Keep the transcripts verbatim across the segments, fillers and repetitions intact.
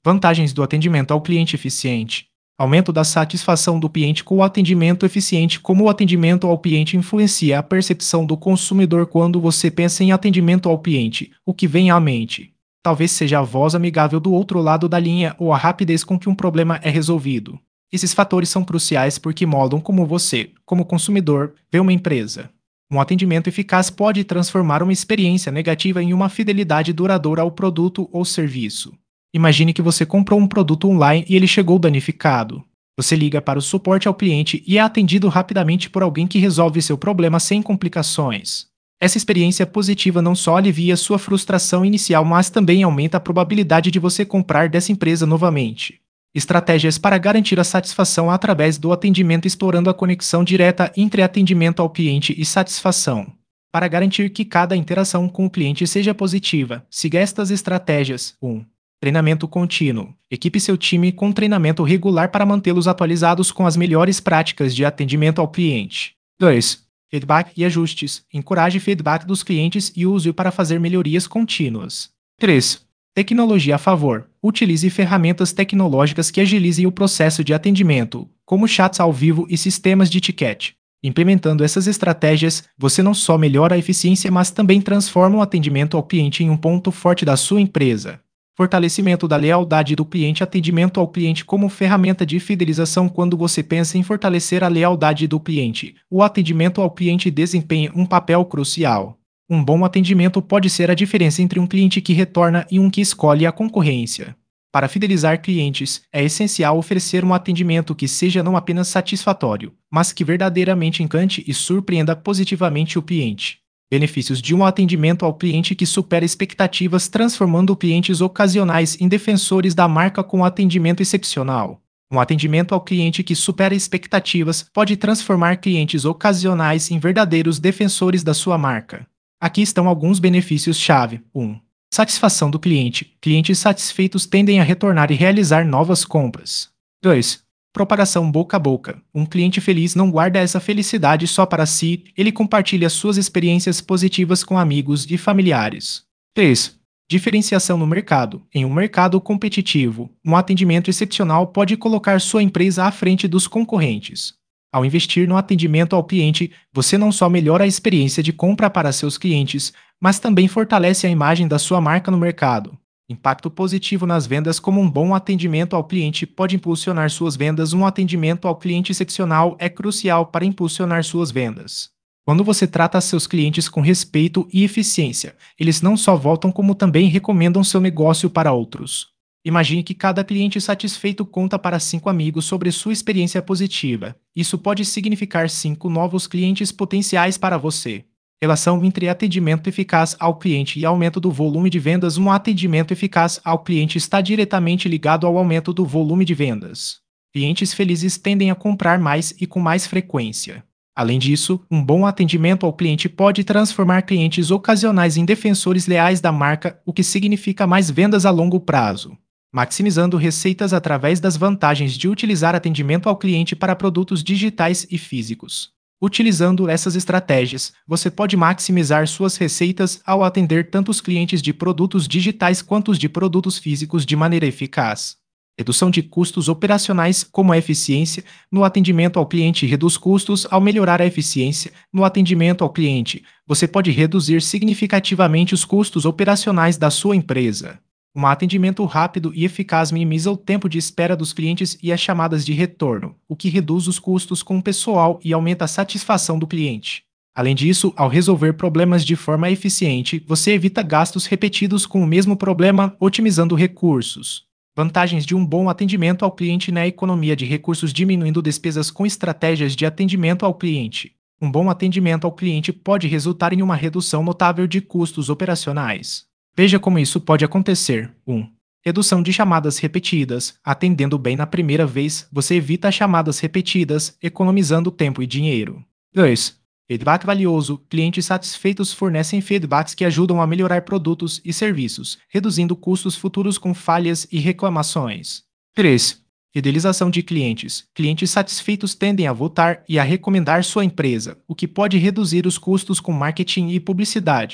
Vantagens do atendimento ao cliente eficiente. Aumento da satisfação do cliente com o atendimento eficiente. Como o atendimento ao cliente influencia a percepção do consumidor quando você pensa em atendimento ao cliente, o que vem à mente? Talvez seja a voz amigável do outro lado da linha ou a rapidez com que um problema é resolvido. Esses fatores são cruciais porque moldam como você, como consumidor, vê uma empresa. Um atendimento eficaz pode transformar uma experiência negativa em uma fidelidade duradoura ao produto ou serviço. Imagine que você comprou um produto online e ele chegou danificado. Você liga para o suporte ao cliente e é atendido rapidamente por alguém que resolve seu problema sem complicações. Essa experiência positiva não só alivia sua frustração inicial, mas também aumenta a probabilidade de você comprar dessa empresa novamente. Estratégias para garantir a satisfação através do atendimento, explorando a conexão direta entre atendimento ao cliente e satisfação. Para garantir que cada interação com o cliente seja positiva, siga estas estratégias. um. Treinamento contínuo. Equipe seu time com treinamento regular para mantê-los atualizados com as melhores práticas de atendimento ao cliente. dois. Feedback e ajustes. Encoraje feedback dos clientes e use-o para fazer melhorias contínuas. três. Tecnologia a favor. Utilize ferramentas tecnológicas que agilizem o processo de atendimento, como chats ao vivo e sistemas de ticket. Implementando essas estratégias, você não só melhora a eficiência, mas também transforma o atendimento ao cliente em um ponto forte da sua empresa. Fortalecimento da lealdade do cliente. Atendimento ao cliente como ferramenta de fidelização. Quando você pensa em fortalecer a lealdade do cliente, o atendimento ao cliente desempenha um papel crucial. Um bom atendimento pode ser a diferença entre um cliente que retorna e um que escolhe a concorrência. Para fidelizar clientes, é essencial oferecer um atendimento que seja não apenas satisfatório, mas que verdadeiramente encante e surpreenda positivamente o cliente. Benefícios de um atendimento ao cliente que supera expectativas, transformando clientes ocasionais em defensores da marca com atendimento excepcional. Um atendimento ao cliente que supera expectativas pode transformar clientes ocasionais em verdadeiros defensores da sua marca. Aqui estão alguns benefícios-chave. um. Satisfação do cliente. Clientes satisfeitos tendem a retornar e realizar novas compras. dois. Propagação boca a boca. Um cliente feliz não guarda essa felicidade só para si, ele compartilha suas experiências positivas com amigos e familiares. três. Diferenciação no mercado. Em um mercado competitivo, um atendimento excepcional pode colocar sua empresa à frente dos concorrentes. Ao investir no atendimento ao cliente, você não só melhora a experiência de compra para seus clientes, mas também fortalece a imagem da sua marca no mercado. Impacto positivo nas vendas. Como um bom atendimento ao cliente pode impulsionar suas vendas. Um atendimento ao cliente excepcional é crucial para impulsionar suas vendas. Quando você trata seus clientes com respeito e eficiência, eles não só voltam como também recomendam seu negócio para outros. Imagine que cada cliente satisfeito conta para cinco amigos sobre sua experiência positiva. Isso pode significar cinco novos clientes potenciais para você. Relação entre atendimento eficaz ao cliente e aumento do volume de vendas. Um atendimento eficaz ao cliente está diretamente ligado ao aumento do volume de vendas. Clientes felizes tendem a comprar mais e com mais frequência. Além disso, um bom atendimento ao cliente pode transformar clientes ocasionais em defensores leais da marca, o que significa mais vendas a longo prazo. Maximizando receitas através das vantagens de utilizar atendimento ao cliente para produtos digitais e físicos. Utilizando essas estratégias, você pode maximizar suas receitas ao atender tanto os clientes de produtos digitais quanto os de produtos físicos de maneira eficaz. Redução de custos operacionais. Como a eficiência no atendimento ao cliente reduz custos ao melhorar a eficiência no atendimento ao cliente, você pode reduzir significativamente os custos operacionais da sua empresa. Um atendimento rápido e eficaz minimiza o tempo de espera dos clientes e as chamadas de retorno, o que reduz os custos com o pessoal e aumenta a satisfação do cliente. Além disso, ao resolver problemas de forma eficiente, você evita gastos repetidos com o mesmo problema, otimizando recursos. Vantagens de um bom atendimento ao cliente na economia de recursos. Diminuindo despesas com estratégias de atendimento ao cliente. Um bom atendimento ao cliente pode resultar em uma redução notável de custos operacionais. Veja como isso pode acontecer. um. Redução de chamadas repetidas. Atendendo bem na primeira vez, você evita chamadas repetidas, economizando tempo e dinheiro. dois. Feedback valioso. Clientes satisfeitos fornecem feedbacks que ajudam a melhorar produtos e serviços, reduzindo custos futuros com falhas e reclamações. três. Fidelização de clientes. Clientes satisfeitos tendem a voltar e a recomendar sua empresa, o que pode reduzir os custos com marketing e publicidade.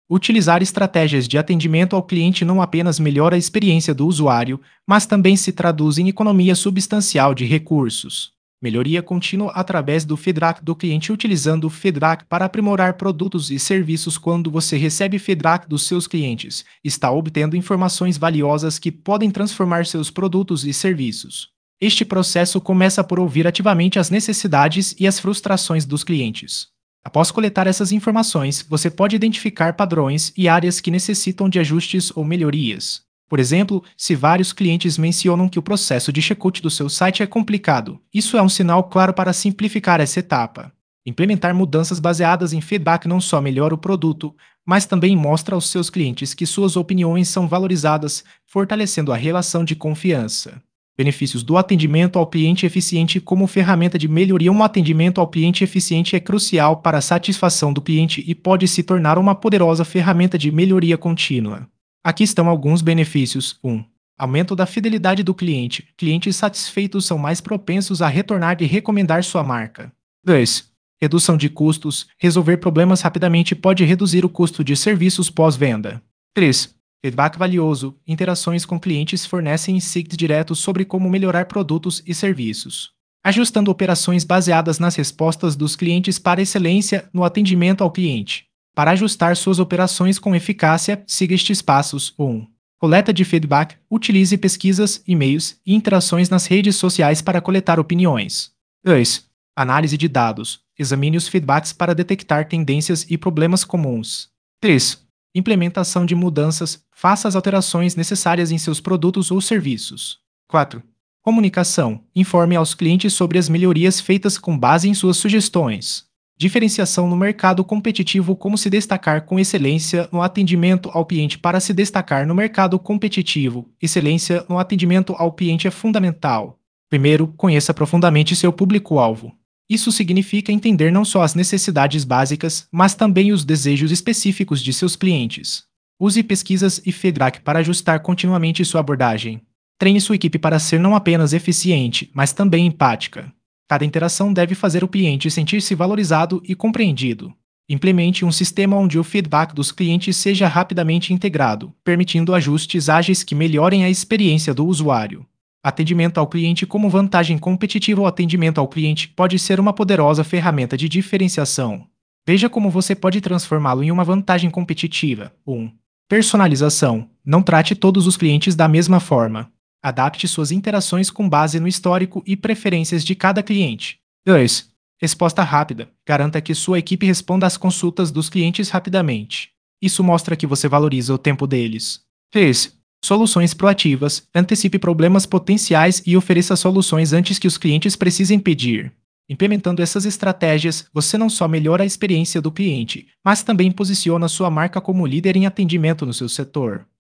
Utilizar estratégias de atendimento ao cliente não apenas melhora a experiência do usuário, mas também se traduz em economia substancial de recursos. Melhoria contínua através do feedback do cliente. Utilizando o feedback para aprimorar produtos e serviços. Quando você recebe feedback dos seus clientes, está obtendo informações valiosas que podem transformar seus produtos e serviços. Este processo começa por ouvir ativamente as necessidades e as frustrações dos clientes. Após coletar essas informações, você pode identificar padrões e áreas que necessitam de ajustes ou melhorias. Por exemplo, se vários clientes mencionam que o processo de checkout do seu site é complicado, isso é um sinal claro para simplificar essa etapa. Implementar mudanças baseadas em feedback não só melhora o produto, mas também mostra aos seus clientes que suas opiniões são valorizadas, fortalecendo a relação de confiança. Benefícios do atendimento ao cliente eficiente como ferramenta de melhoria. Um atendimento ao cliente eficiente é crucial para a satisfação do cliente e pode se tornar uma poderosa ferramenta de melhoria contínua. Aqui estão alguns benefícios. um. Aumento da fidelidade do cliente. Clientes satisfeitos são mais propensos a retornar e recomendar sua marca. dois. Redução de custos. Resolver problemas rapidamente pode reduzir o custo de serviços pós-venda. três. Feedback valioso. Interações com clientes fornecem insights diretos sobre como melhorar produtos e serviços. Ajustando operações baseadas nas respostas dos clientes para excelência no atendimento ao cliente. Para ajustar suas operações com eficácia, siga estes passos. um. Coleta de feedback. Utilize pesquisas, e-mails e interações nas redes sociais para coletar opiniões. dois. Análise de dados. Examine os feedbacks para detectar tendências e problemas comuns. três. Implementação de mudanças. Faça as alterações necessárias em seus produtos ou serviços. quatro. Comunicação. Informe aos clientes sobre as melhorias feitas com base em suas sugestões. Diferenciação no mercado competitivo. Como se destacar com excelência no atendimento ao cliente. Para se destacar no mercado competitivo, excelência no atendimento ao cliente é fundamental. Primeiro, conheça profundamente seu público-alvo. Isso significa entender não só as necessidades básicas, mas também os desejos específicos de seus clientes. Use pesquisas e feedback para ajustar continuamente sua abordagem. Treine sua equipe para ser não apenas eficiente, mas também empática. Cada interação deve fazer o cliente sentir-se valorizado e compreendido. Implemente um sistema onde o feedback dos clientes seja rapidamente integrado, permitindo ajustes ágeis que melhorem a experiência do usuário. Atendimento ao cliente como vantagem competitiva. O atendimento ao cliente pode ser uma poderosa ferramenta de diferenciação. Veja como você pode transformá-lo em uma vantagem competitiva. um. Personalização. Não trate todos os clientes da mesma forma. Adapte suas interações com base no histórico e preferências de cada cliente. dois. Resposta rápida. Garanta que sua equipe responda às consultas dos clientes rapidamente. Isso mostra que você valoriza o tempo deles. três. Soluções proativas. Antecipe problemas potenciais e ofereça soluções antes que os clientes precisem pedir. Implementando essas estratégias, você não só melhora a experiência do cliente, mas também posiciona sua marca como líder em atendimento no seu setor.